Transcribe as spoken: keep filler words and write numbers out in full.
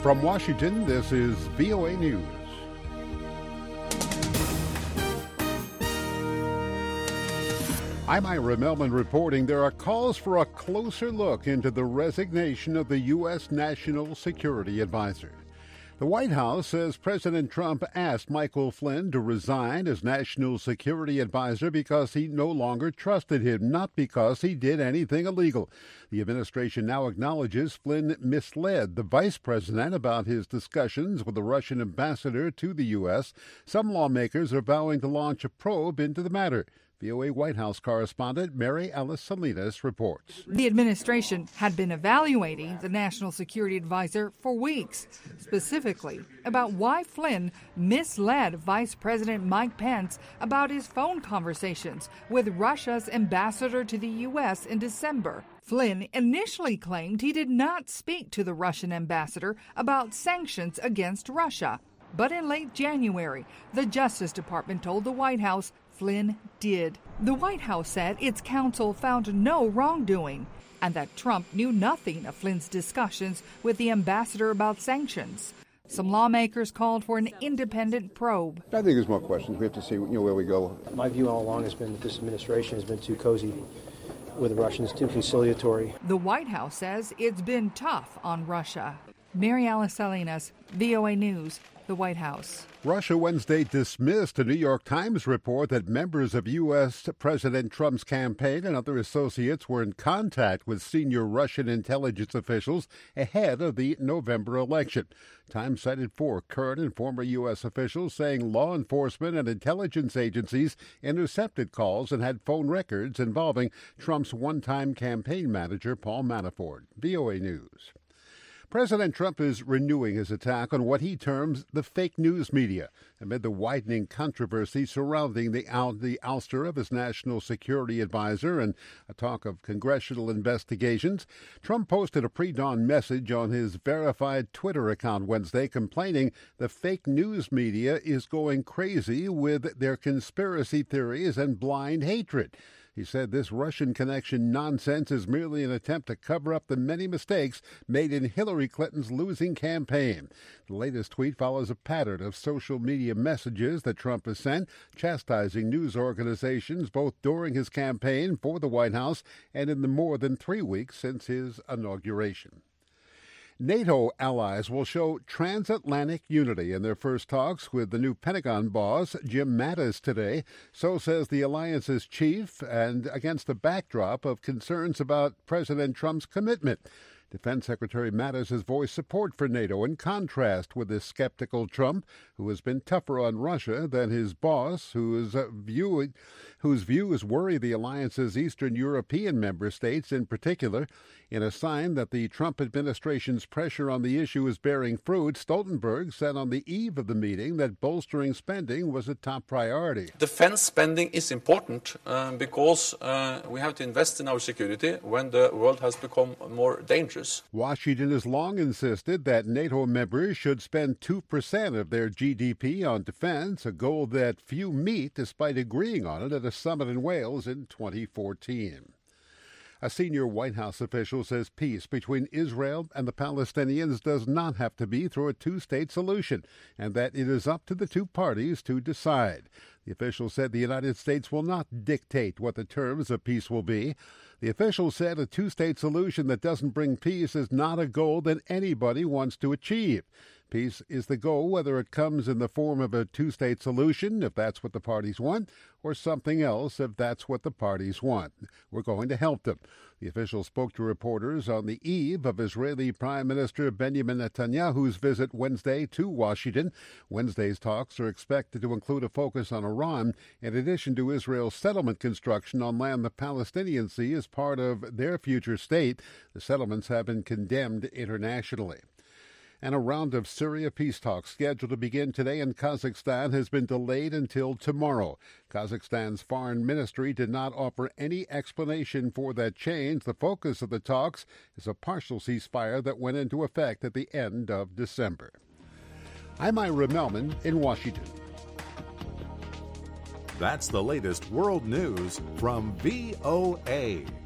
From Washington, this is V O A News. I'm Ira Melman reporting there are calls for a closer look into the resignation of the U S. National Security Advisor. The White House says President Trump asked Michael Flynn to resign as National Security Advisor because he no longer trusted him, not because he did anything illegal. The administration now acknowledges Flynn misled the vice president about his discussions with the Russian ambassador to the U S. Some lawmakers are vowing to launch a probe into the matter. V O A White House correspondent Mary Alice Salinas reports. The administration had been evaluating the National Security Advisor for weeks, specifically about why Flynn misled Vice President Mike Pence about his phone conversations with Russia's ambassador to the U S in December. Flynn initially claimed he did not speak to the Russian ambassador about sanctions against Russia. But in late January, the Justice Department told the White House Flynn did. The White House said its counsel found no wrongdoing and that Trump knew nothing of Flynn's discussions with the ambassador about sanctions. Some lawmakers called for an independent probe. I think there's more questions. We have to see, you know, where we go. My view all along has been that this administration has been too cozy with the Russians, too conciliatory. The White House says it's been tough on Russia. Mary Alice Salinas, V O A News, the White House. Russia Wednesday dismissed a New York Times report that members of U S. President Trump's campaign and other associates were in contact with senior Russian intelligence officials ahead of the November election. Times cited four current and former U S officials saying law enforcement and intelligence agencies intercepted calls and had phone records involving Trump's one-time campaign manager, Paul Manafort. V O A News. President Trump is renewing his attack on what he terms the fake news media amid the widening controversy surrounding the, out, the ouster of his national security advisor and a talk of congressional investigations. Trump posted a pre-dawn message on his verified Twitter account Wednesday complaining the fake news media is going crazy with their conspiracy theories and blind hatred. He said this Russian connection nonsense is merely an attempt to cover up the many mistakes made in Hillary Clinton's losing campaign. The latest tweet follows a pattern of social media messages that Trump has sent, chastising news organizations both during his campaign for the White House and in the more than three weeks since his inauguration. NATO allies will show transatlantic unity in their first talks with the new Pentagon boss, Jim Mattis, today. So says the alliance's chief, and against the backdrop of concerns about President Trump's commitment. Defense Secretary Mattis has voiced support for NATO in contrast with the skeptical Trump, who has been tougher on Russia than his boss, whose uh, view, whose views worry the alliance's Eastern European member states in particular. In a sign that the Trump administration's pressure on the issue is bearing fruit, Stoltenberg said on the eve of the meeting that bolstering spending was a top priority. Defense spending is important uh, because uh, we have to invest in our security when the world has become more dangerous. Washington has long insisted that NATO members should spend two percent of their G D P on defense, a goal that few meet despite agreeing on it at a summit in Wales in twenty fourteen. A senior White House official says peace between Israel and the Palestinians does not have to be through a two-state solution, and that it is up to the two parties to decide. The official said the United States will not dictate what the terms of peace will be. The official said a two-state solution that doesn't bring peace is not a goal that anybody wants to achieve. Peace is the goal, whether it comes in the form of a two-state solution, if that's what the parties want, or something else, if that's what the parties want. We're going to help them. The official spoke to reporters on the eve of Israeli Prime Minister Benjamin Netanyahu's visit Wednesday to Washington. Wednesday's talks are expected to include a focus on Iran, in addition to Israel's settlement construction on land the Palestinians see as part of their future state. The settlements have been condemned internationally. And a round of Syria peace talks scheduled to begin today in Kazakhstan has been delayed until tomorrow. Kazakhstan's foreign ministry did not offer any explanation for that change. The focus of the talks is a partial ceasefire that went into effect at the end of December. I'm Ira Melman in Washington. That's the latest world news from V O A.